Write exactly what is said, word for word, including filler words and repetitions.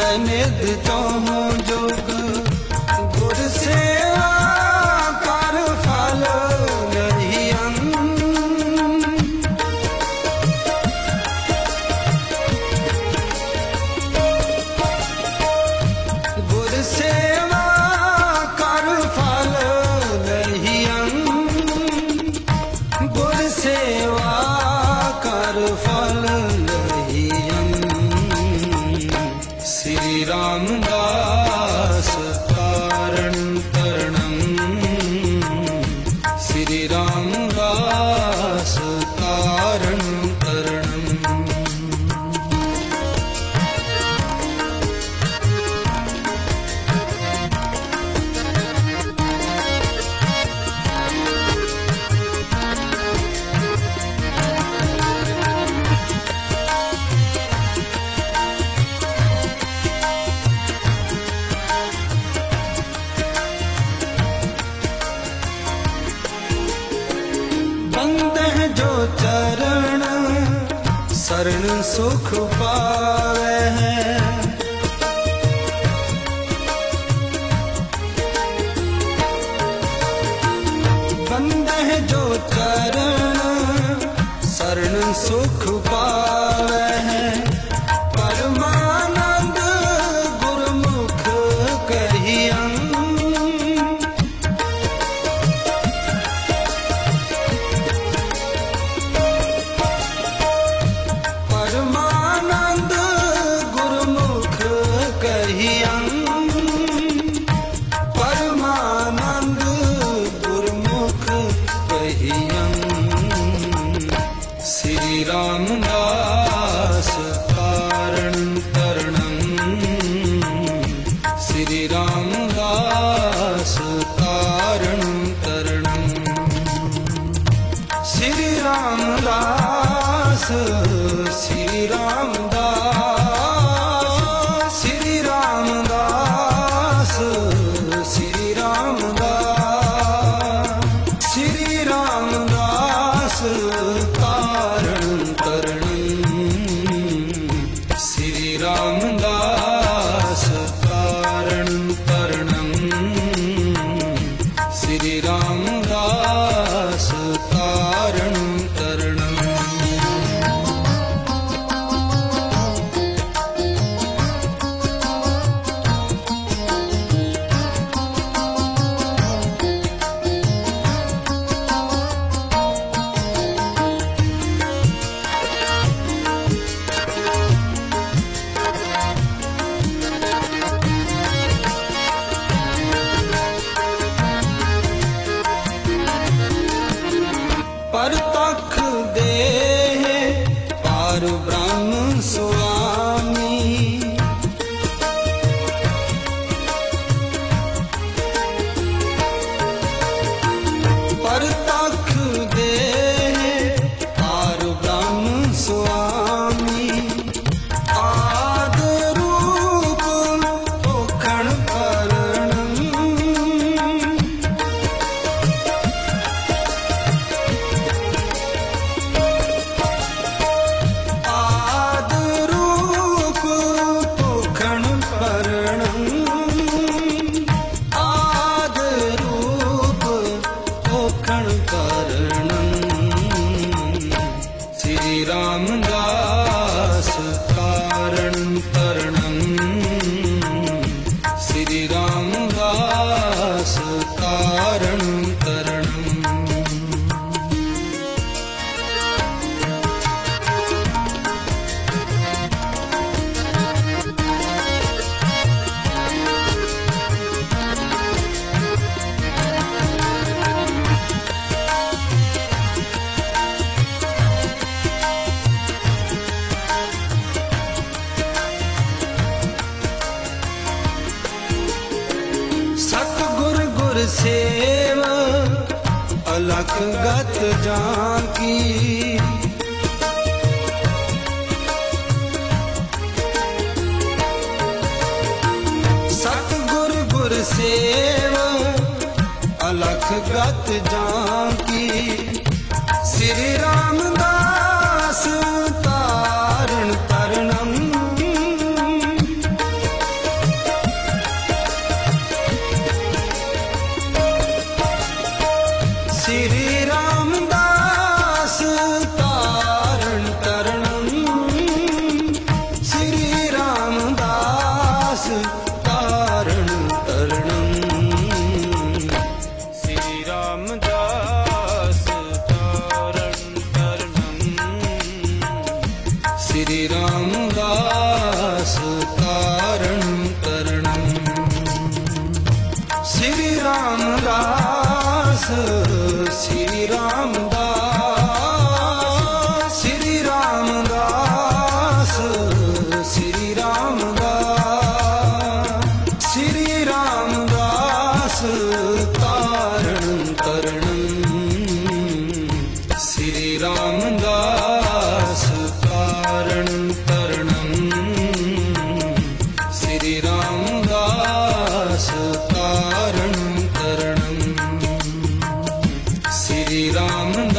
निध चौहों जुग गुर सेवा कर फल रहियन। गुर सेवा कर फल रहियन। गुर सेवा कर फल रहियन। श्री रामदास तारण तरणम। श्री रामदास तारण तरणम। बंदह जो चरण शरण सुख पावे है। बंदह जो चरण शरण सुख पावे है। परमानंद गुरमुख कहियन। परमानंद गुरमुख कहियन। परमानंद गुरमुख कहियन। श्री रामदास तारण तरणम। श्री रामदास तारण तरणम। श्री रामदास श्री रामदास श्री रामदास श्री रामदास श्री रामदास तारण तरणम। श्री रामदास तारण तरणम। श्री रामदास तारण तरणम। परतख दे पार ब्रह्म स्वामी। परतख दे पार ब्रह्म स्वामी। आदि रूप ओखण करणम। आदि रूप ओखण करणम। आदि रूप ओखण करणम। श्री रामदास तारण तरणम। श्री रामदास तारण तरणम। सतगुर गुर सेव अलख गत जाकी। सतगुर गुर सेव अलख गत जाकी। श्री रामदास तारण तरणम। श्री रामदास तारण तरणम, श्री रामदास तारण तरणम, श्री रामदास तारण तरणम, श्री रामदास तारण तरणम, श्री रामदास श्री रामदास श्री रामदास श्री रामदास श्री रामदास तारण तरणम, श्री रामदास तारण तरणम, श्री रामदास तारण तरणम, श्री राम